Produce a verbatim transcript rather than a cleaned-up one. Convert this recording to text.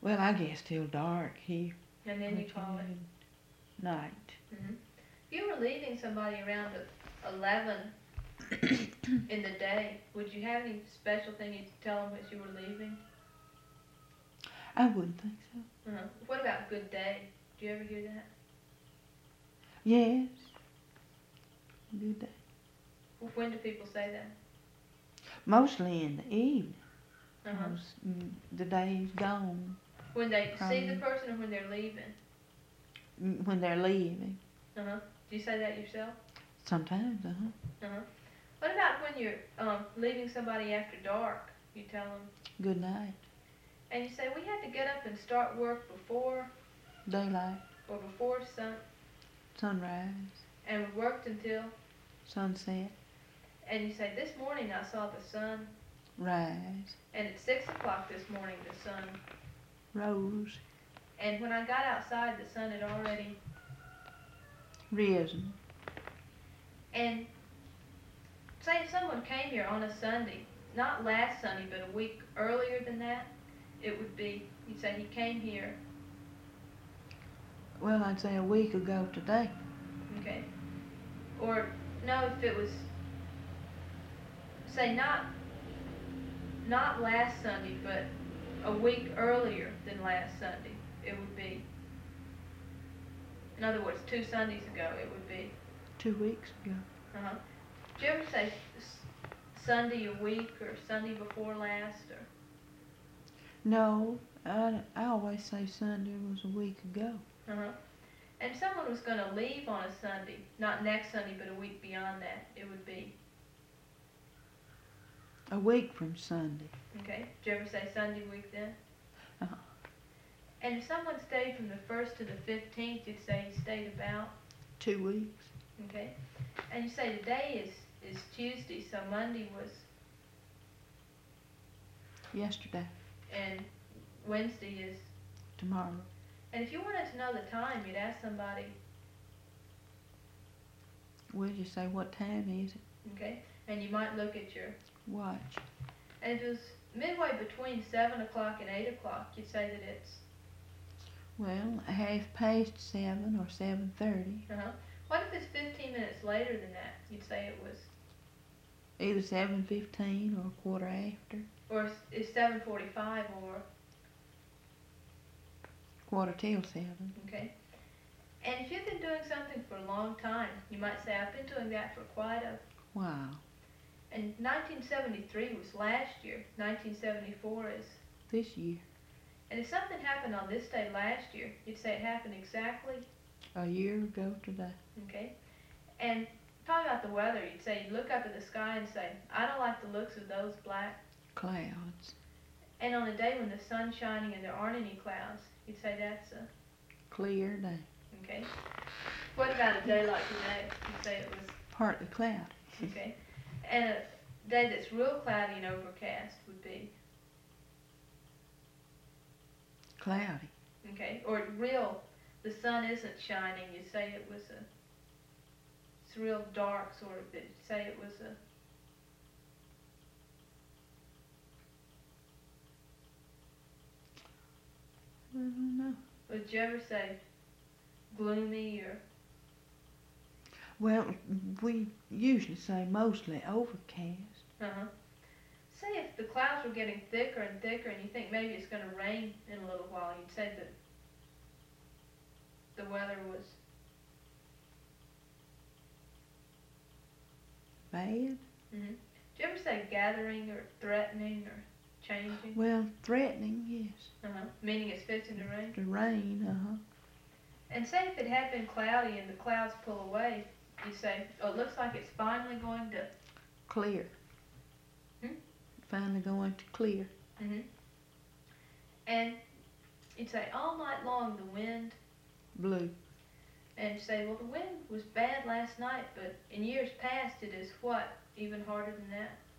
Well, I guess till dark here. And then you call it night. Mm-hmm. If you were leaving somebody around eleven in the day, would you have any special thing you'd tell them as you were leaving? I wouldn't think so. Uh-huh. What about good day? Do you ever hear that? Yes. Good day. When do people say that? Mostly in the evening. Uh-huh. Mm, the day's gone. When they Probably. See the person or when they're leaving? Mm, when they're leaving. Uh-huh. Do you say that yourself? Sometimes, uh-huh. Uh-huh. What about when you're um, leaving somebody after dark? You tell them? Good night. And you say, we had to get up and start work before daylight or before sun sunrise, and we worked until sunset, and you say, this morning I saw the sun rise, and at six o'clock this morning the sun rose, and when I got outside the sun had already risen. And say if someone came here on a Sunday, not last Sunday but a week earlier than that, it would be, you'd say he came here. Well, I'd say a week ago today. Okay. Or, no, if it was, say not, not last Sunday, but a week earlier than last Sunday, it would be. In other words, two Sundays ago, it would be. Two weeks ago. Uh-huh. Do you ever say Sunday a week or Sunday before last? Or? No, I, I always say Sunday was a week ago. Uh-huh. And if someone was going to leave on a Sunday, not next Sunday, but a week beyond that, it would be? A week from Sunday. Okay. Did you ever say Sunday week then? Uh-huh. And if someone stayed from the first to the fifteenth, you'd say he stayed about? Two weeks. Okay. And you say today is, is Tuesday, so Monday was? Yesterday. And Wednesday is? Tomorrow. And if you wanted to know the time, you'd ask somebody. Would you say what time is it? Okay. And you might look at your watch. And if it was midway between seven o'clock and eight o'clock, you'd say that it's? Well, half past seven or seven thirty. Uh-huh. What if it's fifteen minutes later than that? You'd say it was? Either seven fifteen or a quarter after. Or it's seven forty-five or? Quarter till seven. Okay. And if you've been doing something for a long time, you might say, I've been doing that for quite a while. And nineteen seventy-three was last year. nineteen seventy-four is? This year. And if something happened on this day last year, you'd say it happened exactly? A year ago today. Okay. And talking about the weather, you'd say, you'd look up at the sky and say, I don't like the looks of those black clouds. And on a day when the sun's shining and there aren't any clouds, you'd say that's a clear day. Okay. What about a day like today? You'd say it was partly cloudy. Okay. And a day that's real cloudy and overcast would be cloudy. Okay. Or real, the sun isn't shining. You say it was a. It's real dark, sort of. But say it was a. I don't know. Would you ever say gloomy or? Well, we usually say mostly overcast. Uh-huh. Say if the clouds were getting thicker and thicker and you think maybe it's going to rain in a little while, you'd say that the weather was bad. Mm-hmm. Do you ever say gathering or threatening or changing? Well, threatening, yes. Uh-huh. Meaning it's fixing to rain? To rain, uh-huh. And say if it had been cloudy and the clouds pull away, you say, oh, it looks like it's finally going to... Clear. Hmm? Finally going to clear. Mm-hmm. And you'd say, all night long the wind... Blew. And you say, well, the wind was bad last night, but in years past it is what? Even harder than that?